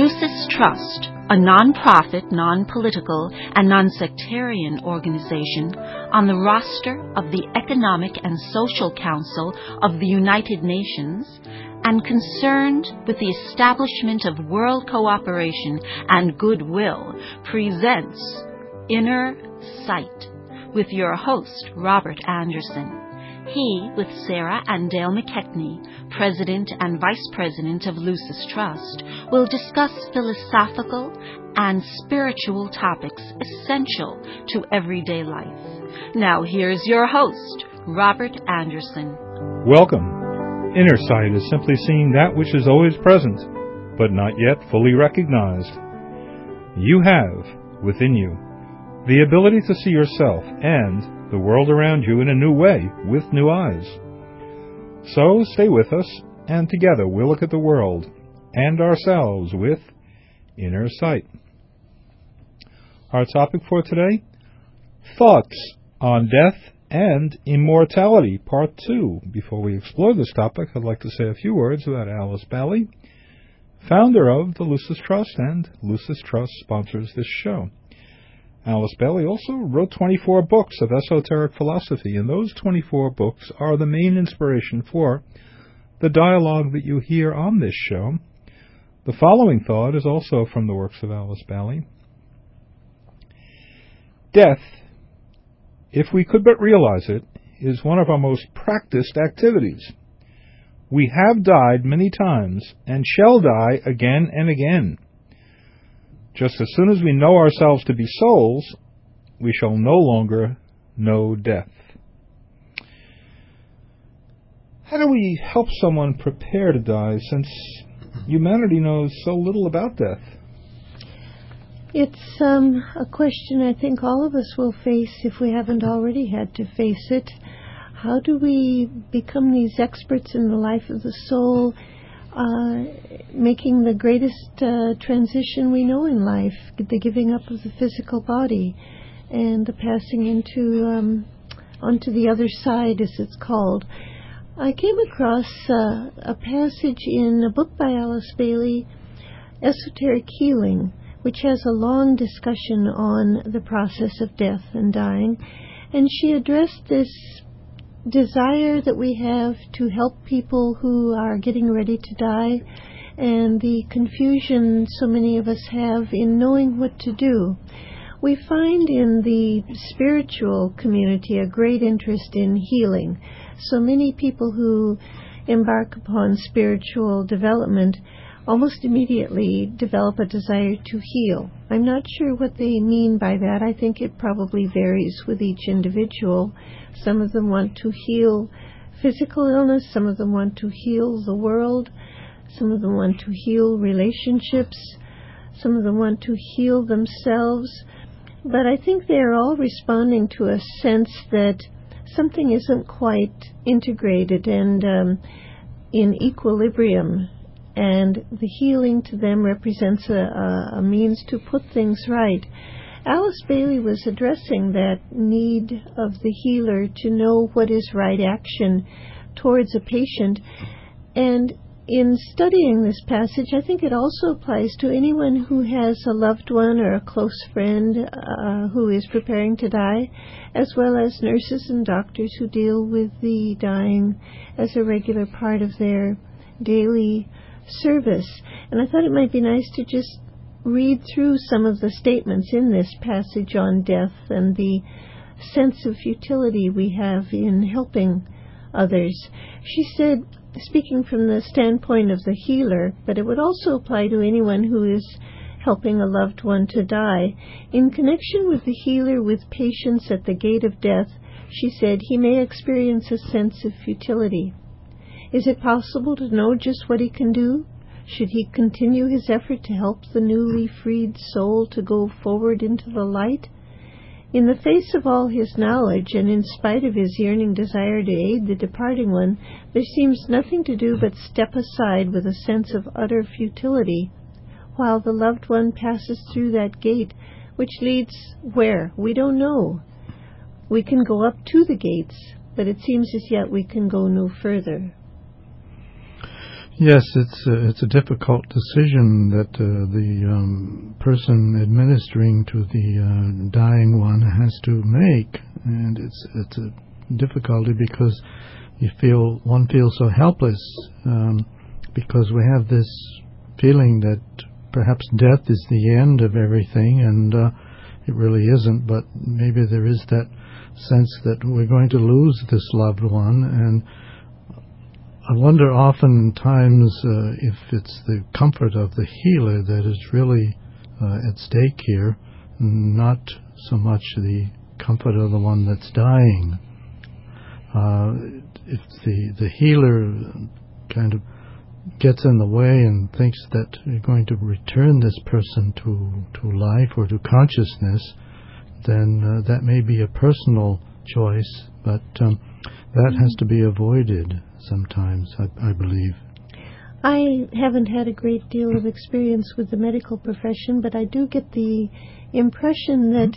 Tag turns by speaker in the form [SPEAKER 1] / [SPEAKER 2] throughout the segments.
[SPEAKER 1] Lucis Trust, a non-profit, non-political, and non-sectarian organization on the roster of the Economic and Social Council of the United Nations and concerned with the establishment of world cooperation and goodwill, presents Inner Sight with your host, Robert Anderson. He, with Sarah and Dale McKechnie, President and Vice President of Lucis Trust, will discuss philosophical and spiritual topics essential to everyday life. Now here's your host, Robert Anderson.
[SPEAKER 2] Welcome. Inner sight is simply seeing that which is always present, but not yet fully recognized. You have, within you, the ability to see yourself and the world around you in a new way, with new eyes. So stay with us, and together we'll look at the world and ourselves with inner sight. Our topic for today, Thoughts on Death and Immortality, Part 2. Before we explore this topic, I'd like to say a few words about Alice Bailey, founder of the Lucis Trust, and Lucis Trust sponsors this show. Alice Bailey also wrote 24 books of esoteric philosophy, and those 24 books are the main inspiration for the dialogue that you hear on this show. The following thought is also from the works of Alice Bailey. Death, if we could but realize it, is one of our most practiced activities. We have died many times and shall die again and again. Just as soon as we know ourselves to be souls, we shall no longer know death. How do we help someone prepare to die, since humanity knows so little about death?
[SPEAKER 3] It's a question I think all of us will face if we haven't already had to face it. How do we become these experts in the life of the soul, making the greatest transition we know in life, the giving up of the physical body and the passing into onto the other side, as it's called. I came across a passage in a book by Alice Bailey, Esoteric Healing, which has a long discussion on the process of death and dying, and she addressed this desire that we have to help people who are getting ready to die, and the confusion so many of us have in knowing what to do. We find in the spiritual community a great interest in healing. So many people who embark upon spiritual development almost immediately develop a desire to heal. I'm not sure what they mean by that. I think it probably varies with each individual. Some of them want to heal physical illness. Some of them want to heal the world. Some of them want to heal relationships. Some of them want to heal themselves. But I think they're all responding to a sense that something isn't quite integrated and in equilibrium. And the healing to them represents a means to put things right. Alice Bailey was addressing that need of the healer to know what is right action towards a patient. And in studying this passage, I think it also applies to anyone who has a loved one or a close friend who is preparing to die, as well as nurses and doctors who deal with the dying as a regular part of their daily service. And I thought it might be nice to just read through some of the statements in this passage on death and the sense of futility we have in helping others. She said, speaking from the standpoint of the healer, but it would also apply to anyone who is helping a loved one to die. In connection with the healer with patients at the gate of death, she said, he may experience a sense of futility. Is it possible to know just what he can do? Should he continue his effort to help the newly freed soul to go forward into the light? In the face of all his knowledge, and in spite of his yearning desire to aid the departing one, there seems nothing to do but step aside with a sense of utter futility, while the loved one passes through that gate, which leads where? We don't know. We can go up to the gates, but it seems as yet we can go no further.
[SPEAKER 4] Yes, it's a difficult decision that the person administering to the dying one has to make, and it's a difficulty because one feels so helpless, because we have this feeling that perhaps death is the end of everything, and it really isn't. But maybe there is that sense that we're going to lose this loved one, and I wonder oftentimes if it's the comfort of the healer that is really at stake here, not so much the comfort of the one that's dying. If the healer kind of gets in the way and thinks that you're going to return this person to life or to consciousness, then that may be a personal choice, but that has to be avoided sometimes, I believe.
[SPEAKER 3] I haven't had a great deal of experience with the medical profession, but I do get the impression that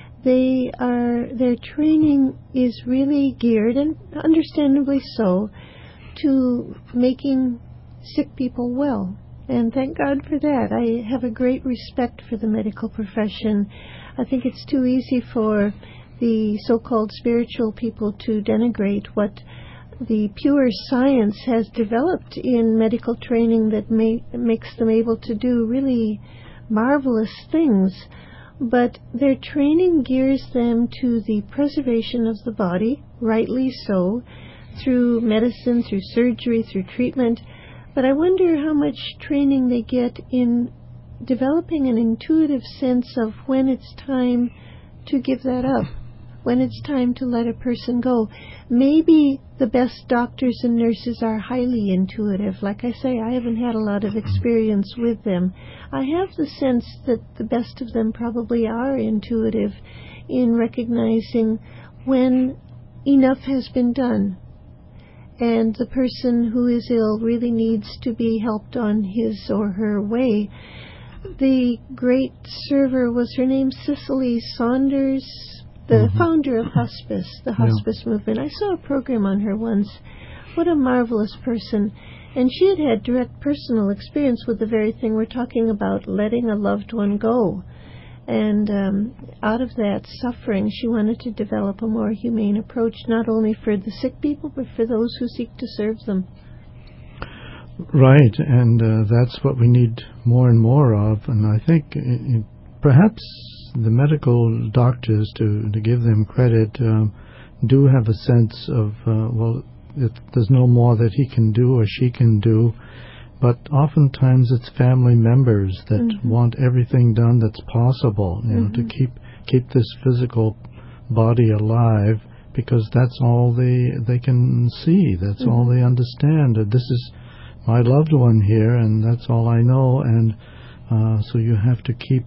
[SPEAKER 3] their training is really geared, and understandably so, to making sick people well. And thank God for that. I have a great respect for the medical profession. I think it's too easy for the so-called spiritual people to denigrate what the pure science has developed in medical training that makes them able to do really marvelous things. But their training gears them to the preservation of the body, rightly so, through medicine, through surgery, through treatment. But I wonder how much training they get in developing an intuitive sense of when it's time to give that up, when it's time to let a person go. Maybe the best doctors and nurses are highly intuitive. Like I say, I haven't had a lot of experience with them. I have the sense that the best of them probably are intuitive in recognizing when enough has been done and the person who is ill really needs to be helped on his or her way. The great server, was her name Cicely Saunders, the founder of hospice, the hospice movement. I saw a program on her once. What a marvelous person. And she had had direct personal experience with the very thing we're talking about, letting a loved one go. And out of that suffering, she wanted to develop a more humane approach, not only for the sick people, but for those who seek to serve them.
[SPEAKER 4] Right, and that's what we need more and more of. And I think perhaps the medical doctors, to give them credit, do have a sense of, there's no more that he can do or she can do. But oftentimes it's family members that want everything done that's possible, to keep this physical body alive, because that's all they can see. That's all they understand. This is my loved one here, and that's all I know. And so you have to keep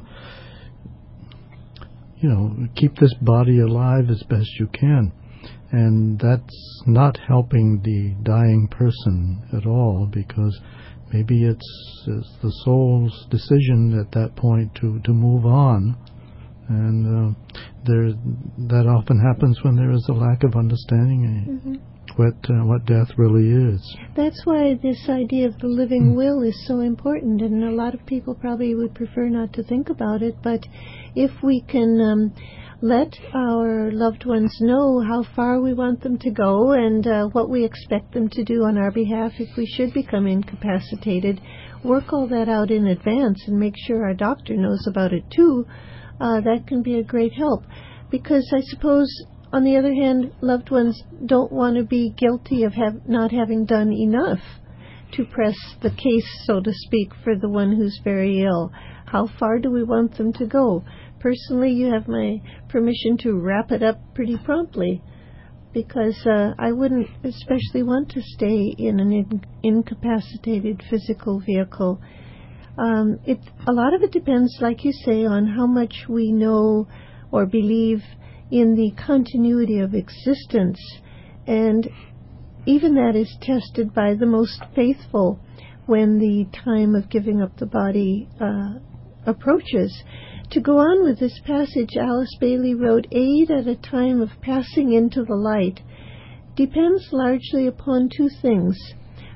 [SPEAKER 4] this body alive as best you can. And that's not helping the dying person at all, because maybe it's the soul's decision at that point to move on. And that often happens when there is a lack of understanding what death really is.
[SPEAKER 3] That's why this idea of the living will is so important, and a lot of people probably would prefer not to think about it, but if we can let our loved ones know how far we want them to go and what we expect them to do on our behalf if we should become incapacitated, work all that out in advance and make sure our doctor knows about it too, that can be a great help. Because I suppose, on the other hand, loved ones don't want to be guilty of not having done enough to press the case, so to speak, for the one who's very ill. How far do we want them to go? Personally, you have my permission to wrap it up pretty promptly, because I wouldn't especially want to stay in an incapacitated physical vehicle. A lot of it depends, like you say, on how much we know or believe in the continuity of existence, and even that is tested by the most faithful when the time of giving up the body approaches. To go on with this passage, Alice Bailey wrote, "Aid at a time of passing into the light depends largely upon two things.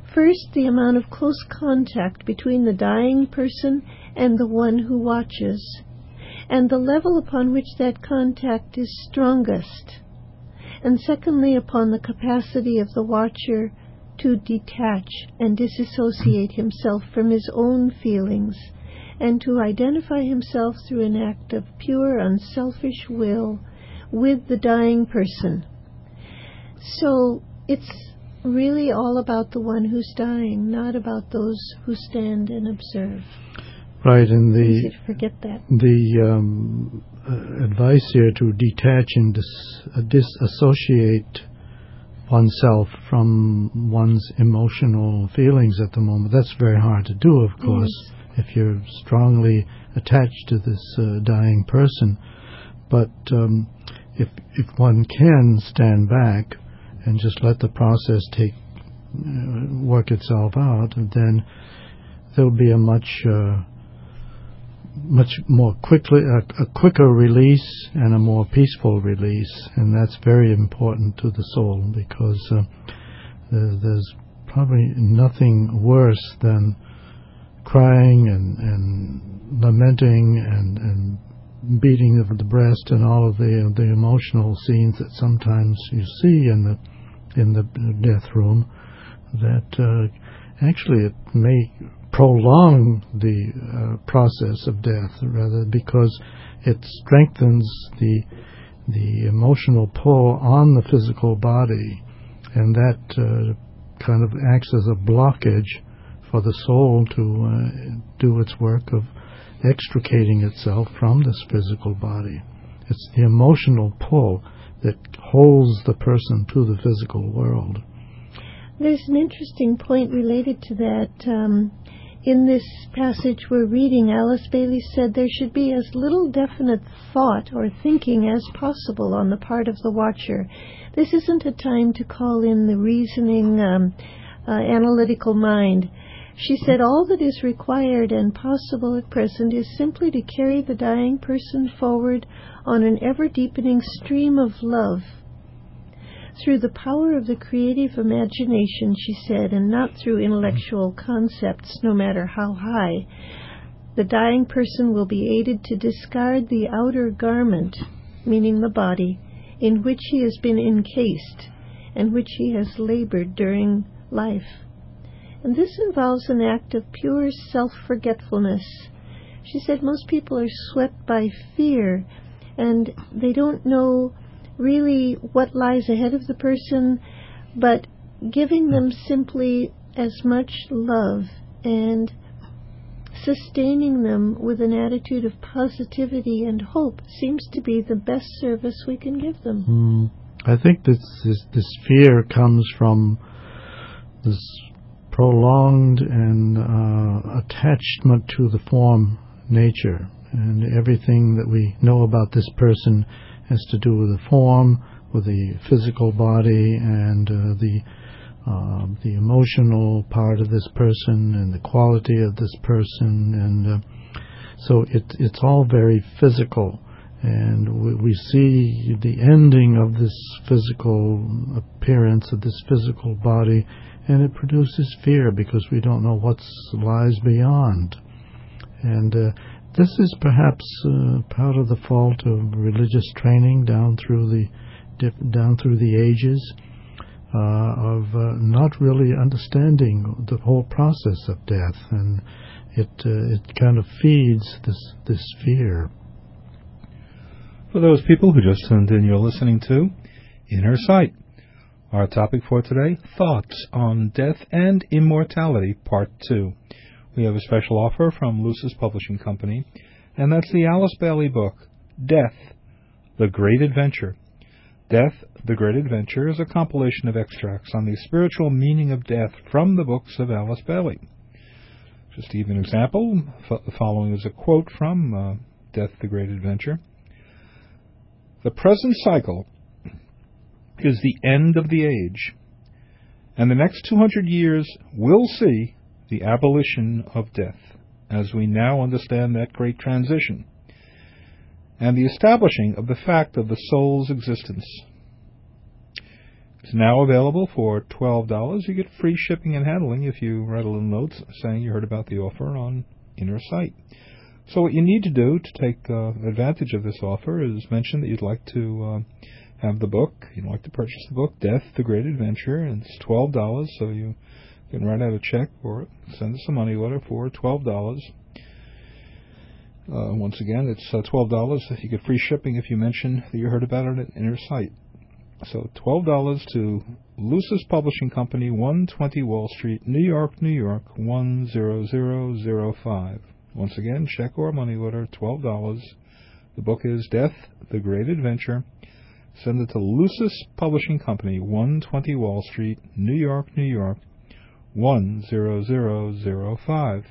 [SPEAKER 3] First, the amount of close contact between the dying person and the one who watches, and the level upon which that contact is strongest. And secondly, upon the capacity of the watcher to detach and disassociate himself from his own feelings, and to identify himself through an act of pure, unselfish will with the dying person. So it's really all about the one who's dying, not about those who stand and observe.
[SPEAKER 4] Right, and
[SPEAKER 3] easy to forget that.
[SPEAKER 4] The advice here to detach and disassociate oneself from one's emotional feelings at the moment, that's very hard to do, of course, if you're strongly attached to this dying person. But if one can stand back and just let the process work itself out, then there'll be a much more a quicker release and a more peaceful release, and that's very important to the soul, because there's probably nothing worse than crying and lamenting and beating of the breast and all of the emotional scenes that sometimes you see in the death room, that actually it may prolong the process of death, rather, because it strengthens the emotional pull on the physical body, and that kind of acts as a blockage for the soul to do its work of extricating itself from this physical body. It's the emotional pull that holds the person to the physical world.
[SPEAKER 3] There's an interesting point related to that. In this passage we're reading, Alice Bailey said there should be as little definite thought or thinking as possible on the part of the watcher. This isn't a time to call in the reasoning, analytical mind. She said all that is required and possible at present is simply to carry the dying person forward on an ever-deepening stream of love. Through the power of the creative imagination, she said, and not through intellectual concepts, no matter how high, the dying person will be aided to discard the outer garment, meaning the body, in which he has been encased and which he has labored during life. And this involves an act of pure self-forgetfulness. She said most people are swept by fear, and they don't know really what lies ahead of the person, but giving them simply as much love and sustaining them with an attitude of positivity and hope seems to be the best service we can give them.
[SPEAKER 4] I think this fear comes from this prolonged and attachment to the form nature, and everything that we know about this person has to do with the form, with the physical body, and the emotional part of this person, and the quality of this person, and so it's all very physical, and we see the ending of this physical appearance of this physical body, and it produces fear because we don't know what lies beyond. And this is perhaps part of the fault of religious training down through the ages, of not really understanding the whole process of death, and it kind of feeds this fear.
[SPEAKER 2] For those people who just tuned in, you're listening to Inner Sight. Our topic for today, Thoughts on Death and Immortality, Part 2. We have a special offer from Lucis Publishing Company, and that's the Alice Bailey book, Death, The Great Adventure. Death, The Great Adventure is a compilation of extracts on the spiritual meaning of death from the books of Alice Bailey. Just to give an example, the following is a quote from Death, The Great Adventure. The present cycle is the end of the age, and the next 200 years will see the abolition of death, as we now understand that great transition, and the establishing of the fact of the soul's existence. It's now available for $12. You get free shipping and handling if you write a little note saying you heard about the offer on Inner Sight. So what you need to do to take advantage of this offer is mention that you'd like to have the book. You'd like to purchase the book, Death, the Great Adventure, and it's $12, so you can write out a check or send us a money order for $12. Once again, it's $12. You get free shipping if you mention that you heard about it at Inner Sight. So $12 to Lucis Publishing Company, 120 Wall Street, New York, New York, 10005. Once again, check or money order, $12. The book is Death, the Great Adventure. Send it to Lucis Publishing Company, 120 Wall Street, New York, New York, 10005.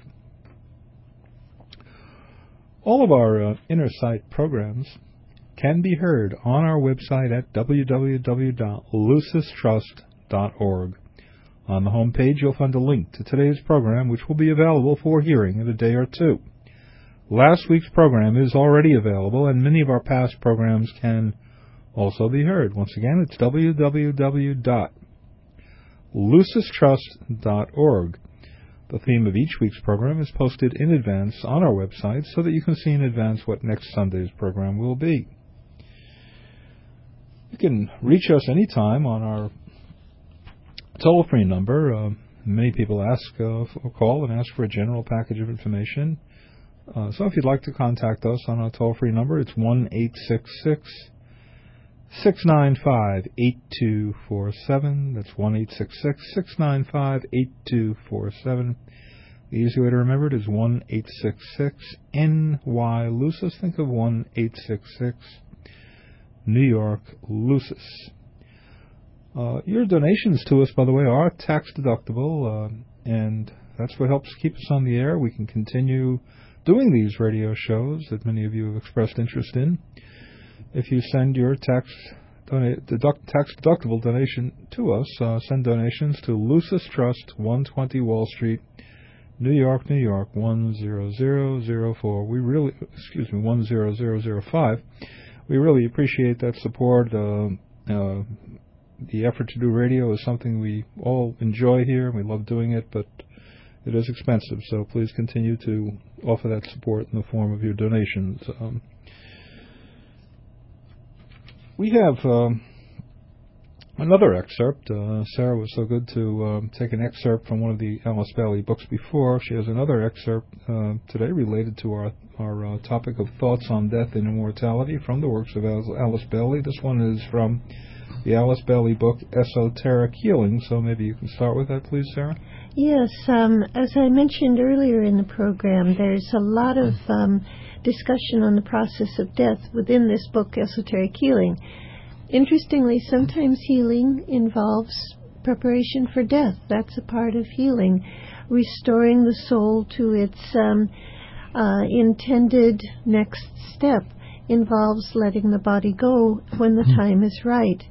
[SPEAKER 2] All of our Inner Sight programs can be heard on our website at www.lucistrust.org. On the home page, you'll find a link to today's program, which will be available for hearing in a day or two. Last week's program is already available, and many of our past programs can also be heard. Once again, it's www.lucistrust.org. The theme of each week's program is posted in advance on our website so that you can see in advance what next Sunday's program will be. You can reach us anytime on our toll-free number. Many people call and ask for a general package of information. So if you'd like to contact us on our toll-free number, it's 1-866-695-8247. That's 1-866-695-8247. The easy way to remember it is 1-866-NY-LUCIS. Think of 1-866-New York Lucis. Your donations to us, by the way, are tax-deductible, and that's what helps keep us on the air. We can continue doing these radio shows that many of you have expressed interest in. If you send your tax-deductible donation to us, send donations to Lucis Trust, 120 Wall Street, New York, New York, 10004. 10005. We really appreciate that support. The effort to do radio is something we all enjoy here, and we love doing it, but it is expensive, so please continue to offer that support in the form of your donations. We have another excerpt. Sarah was so good to take an excerpt from one of the Alice Bailey books before. She has another excerpt today related to our topic of thoughts on death and immortality from the works of Alice Bailey. This one is from the Alice Bailey book, Esoteric Healing. So maybe you can start with that, please, Sarah?
[SPEAKER 3] Yes. As I mentioned earlier in the program, there's a lot of discussion on the process of death within this book, Esoteric Healing. Interestingly, sometimes healing involves preparation for death. That's a part of healing. Restoring the soul to its intended next step involves letting the body go when the time is right.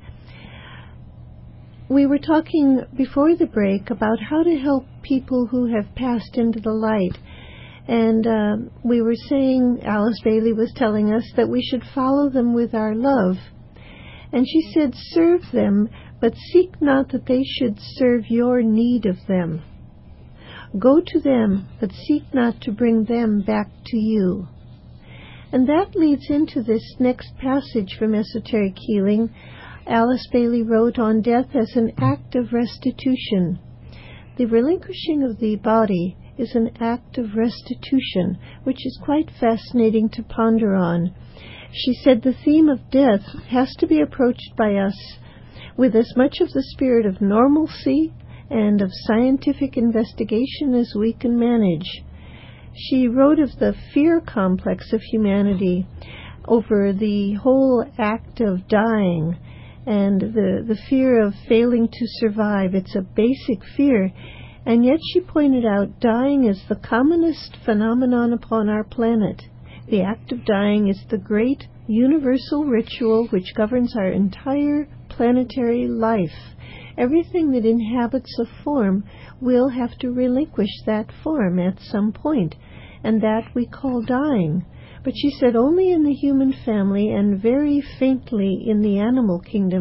[SPEAKER 3] We were talking before the break about how to help people who have passed into the light. And we were saying, Alice Bailey was telling us that we should follow them with our love. And she said, serve them, but seek not that they should serve your need of them. Go to them, but seek not to bring them back to you. And that leads into this next passage from Esoteric Healing. Alice Bailey wrote on death as an act of restitution. The relinquishing of the body is an act of restitution, which is quite fascinating to ponder on. She said the theme of death has to be approached by us with as much of the spirit of normalcy and of scientific investigation as we can manage. She wrote of the fear complex of humanity over the whole act of dying and the fear of failing to survive. It's a basic fear. And yet she pointed out dying is the commonest phenomenon upon our planet. The act of dying is the great universal ritual which governs our entire planetary life. Everything that inhabits a form will have to relinquish that form at some point, and that we call dying. But she said only in the human family and very faintly in the animal kingdom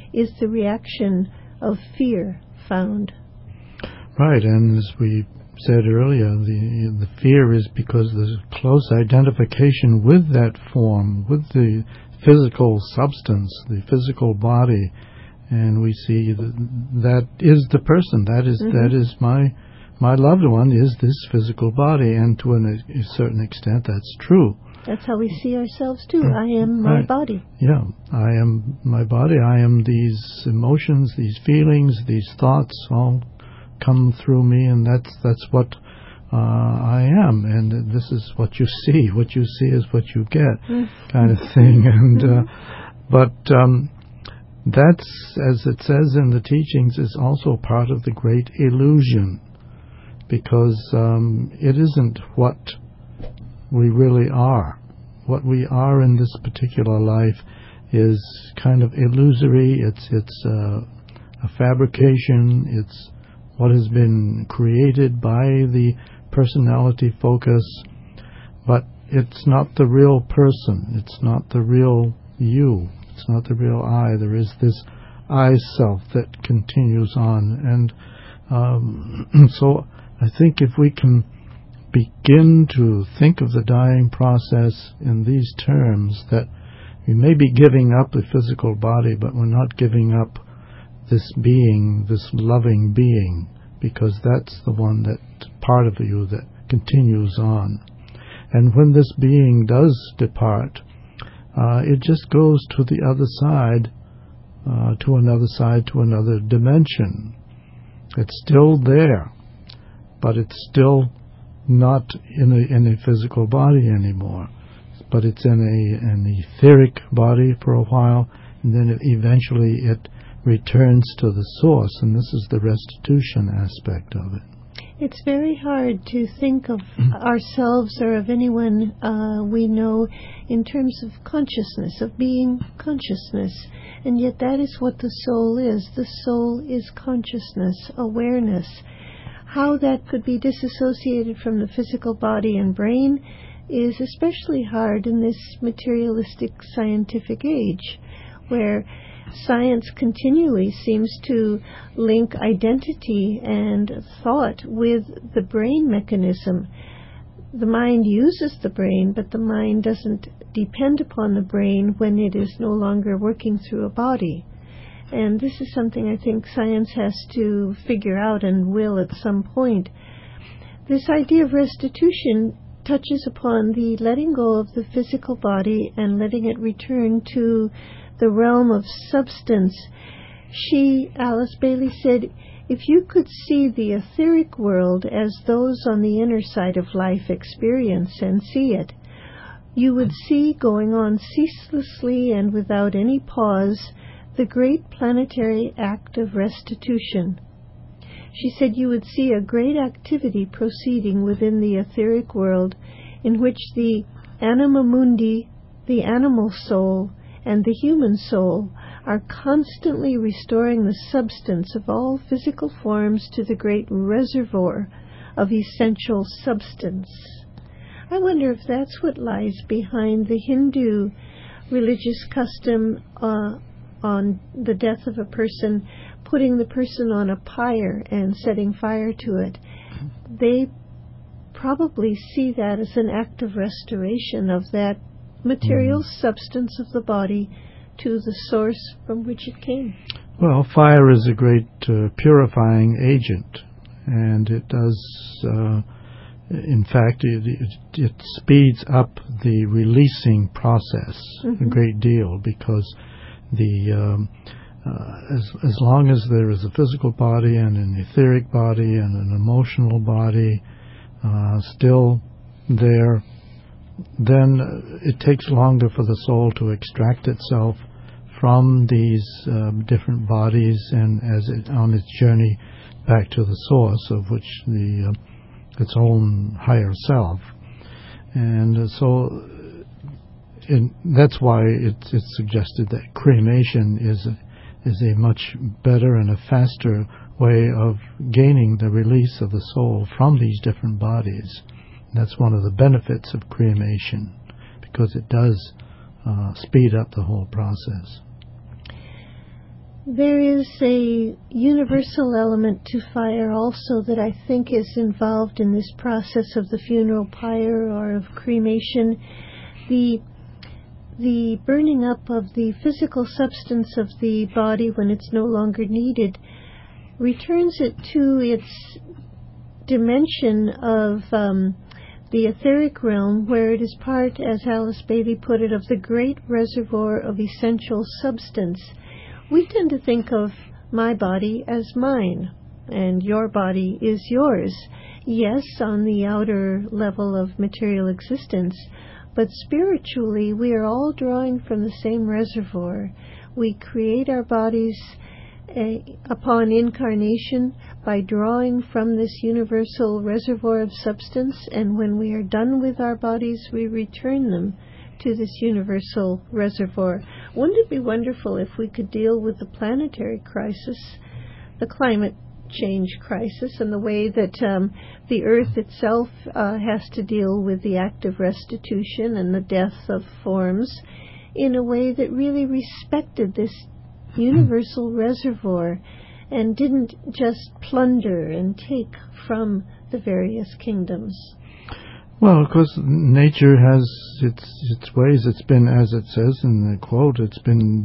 [SPEAKER 3] is the reaction of fear found.
[SPEAKER 4] Right, and as we said earlier, the fear is because there's close identification with that form, with the physical substance, the physical body, and we see that is the person. That is my loved one is this physical body, and to a certain extent, that's true.
[SPEAKER 3] That's how we see ourselves too. I am my body.
[SPEAKER 4] Yeah, I am my body. I am these emotions, these feelings, these thoughts, all come through me, and that's what I am, and this is what you see. What you see is what you get, kind of thing. And but that's, as it says in the teachings, is also part of the great illusion, because it isn't what we really are. What we are in this particular life is kind of illusory. It's a fabrication. It's what has been created by the personality focus, but it's not the real person. It's not the real you. It's not the real I. There is this I self that continues on. And so I think if we can begin to think of the dying process in these terms, that we may be giving up the physical body, but we're not giving up this being, this loving being, because that's the one that part of you that continues on. And when this being does depart, it just goes to the other side, to another dimension. It's still there, but it's still not in a physical body anymore. But it's in an etheric body for a while, and then eventually it returns to the source, and this is the restitution aspect of it.
[SPEAKER 3] It's very hard to think of ourselves or of anyone we know in terms of consciousness, of being consciousness, and yet that is what the soul is. The soul is consciousness, awareness. How that could be disassociated from the physical body and brain is especially hard in this materialistic scientific age, where science continually seems to link identity and thought with the brain mechanism. The mind uses the brain, but the mind doesn't depend upon the brain when it is no longer working through a body. And this is something I think science has to figure out and will at some point. This idea of restitution touches upon the letting go of the physical body and letting it return to the realm of substance. Alice Bailey said, if you could see the etheric world as those on the inner side of life experience and see it, you would see going on ceaselessly and without any pause the great planetary act of restitution. She said you would see a great activity proceeding within the etheric world in which the anima mundi, the animal soul, and the human soul are constantly restoring the substance of all physical forms to the great reservoir of essential substance. I wonder if that's what lies behind the Hindu religious custom on the death of a person, putting the person on a pyre and setting fire to it. They probably see that as an act of restoration of that material substance of the body to the source from which it came.
[SPEAKER 4] Well, fire is a great purifying agent, and it does, in fact, it speeds up the releasing process a great deal, because as long as there is a physical body and an etheric body and an emotional body still there, then it takes longer for the soul to extract itself from these different bodies, and as it on its journey back to the source, of which its own higher self. And so that's why it's suggested that cremation is a much better and a faster way of gaining the release of the soul from these different bodies. That's one of the benefits of cremation, because it does speed up the whole process.
[SPEAKER 3] There is a universal element to fire also that I think is involved in this process of the funeral pyre or of cremation. The burning up of the physical substance of the body when it's no longer needed returns it to its dimension of the etheric realm, where it is part, as Alice Bailey put it, of the great reservoir of essential substance. We tend to think of my body as mine, and your body is yours. Yes, on the outer level of material existence, but spiritually we are all drawing from the same reservoir. We create our bodies upon incarnation by drawing from this universal reservoir of substance, and when we are done with our bodies, we return them to this universal reservoir. Wouldn't it be wonderful if we could deal with the planetary crisis, the climate change crisis, and the way that the Earth itself has to deal with the act of restitution and the death of forms in a way that really respected this universal reservoir and didn't just plunder and take from the various kingdoms?
[SPEAKER 4] Well, of course, nature has its ways. It's been, as it says in the quote, it's been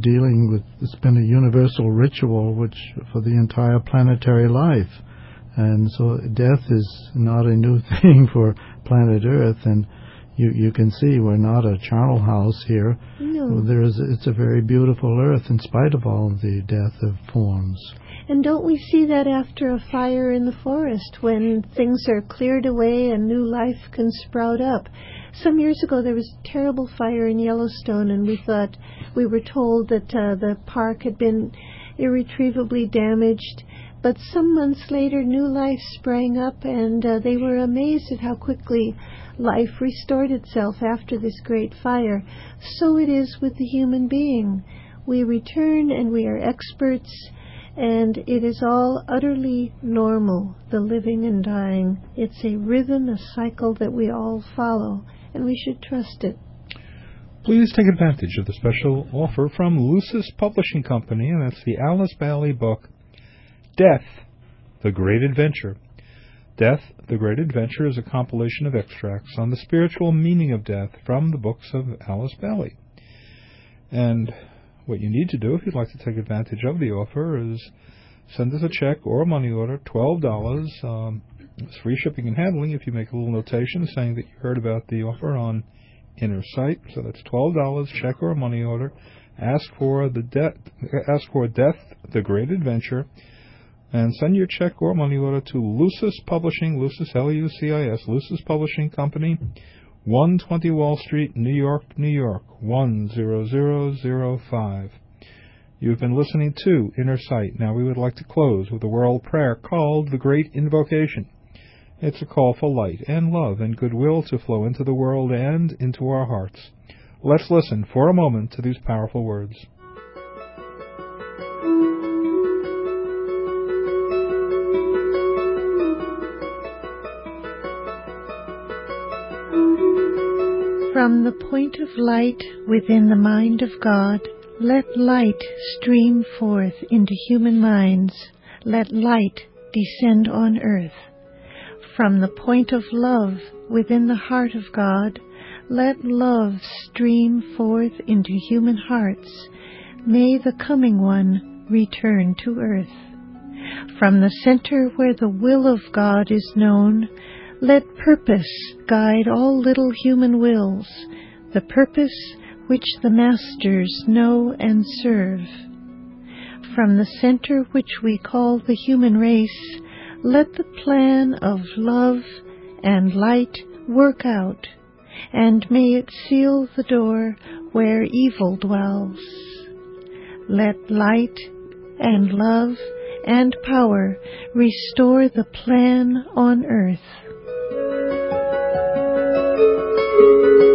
[SPEAKER 4] a universal ritual which for the entire planetary life. And so death is not a new thing for planet Earth, and you can see we're not a charnel house here.
[SPEAKER 3] No.
[SPEAKER 4] It's a very beautiful Earth in spite of all the death of forms.
[SPEAKER 3] And don't we see that after a fire in the forest, when things are cleared away and new life can sprout up? Some years ago there was a terrible fire in Yellowstone, and we were told that the park had been irretrievably damaged. But some months later, new life sprang up, and they were amazed at how quickly life restored itself after this great fire. So it is with the human being. We return and we are experts, and it is all utterly normal, the living and dying. It's a rhythm, a cycle that we all follow, and we should trust it.
[SPEAKER 2] Please take advantage of the special offer from Lucis Publishing Company, and that's the Alice Bailey book, Death, the Great Adventure. Death, the Great Adventure is a compilation of extracts on the spiritual meaning of death from the books of Alice Bailey. And what you need to do, if you'd like to take advantage of the offer, is send us a check or a money order, $12. It's free shipping and handling if you make a little notation saying that you heard about the offer on Inner Sight. So that's $12, check or a money order. Ask for Death, the Great Adventure, and send your check or money order to Lucis Publishing, Lucis, L-U-C-I-S, Lucis Publishing Company, 120 Wall Street, New York, New York, 10005. You've been listening to Inner Sight. Now we would like to close with a world prayer called the Great Invocation. It's a call for light and love and goodwill to flow into the world and into our hearts. Let's listen for a moment to these powerful words.
[SPEAKER 3] From the point of light within the mind of God, let light stream forth into human minds. Let light descend on earth. From the point of love within the heart of God, let love stream forth into human hearts. May the coming one return to earth. From the center where the will of God is known, let purpose guide all little human wills, the purpose which the masters know and serve. From the center which we call the human race, let the plan of love and light work out, and may it seal the door where evil dwells. Let light and love and power restore the plan on earth.